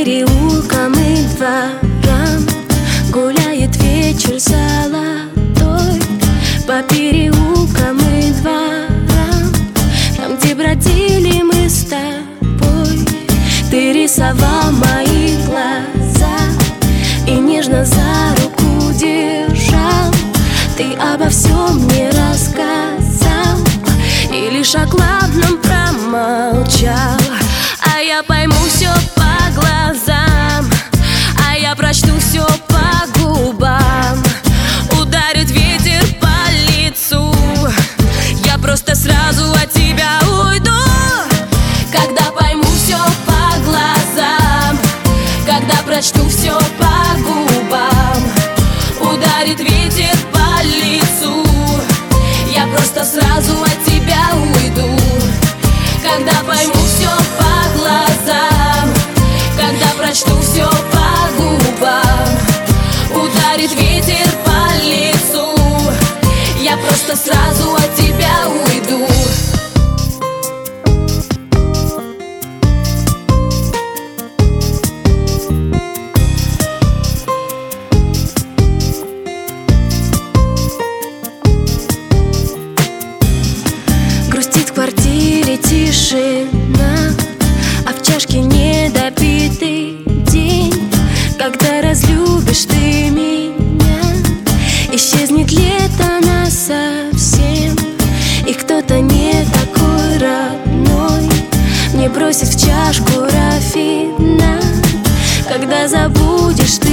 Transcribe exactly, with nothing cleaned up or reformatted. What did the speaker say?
переулкам и дворам гуляет вечер золотой. По переулкам и дворам, там, где бродили мы с тобой. Ты рисовал мои глаза и нежно за руку держал. Ты обо всем мне рассказал и лишь о главном промолчал. А я пойму все по глазам, а я прочту все по губам. Ударит ветер по лицу, я просто сразу от тебя уйду. Когда пойму все по глазам, когда прочту все по губам. Ударит ветер по лицу, я просто сразу от тебя уйду. Когда пойму все по глазам, когда прочту все по губам. Ударит ветер по лицу, я просто сразу от тебя уйду. Грустит в квартире тишина, а в чашке недопитый день. Когда разлюбишь ты меня, исчезнет лето насовсем. И кто-то не такой родной мне бросит в чашку рафинад. Когда забудешь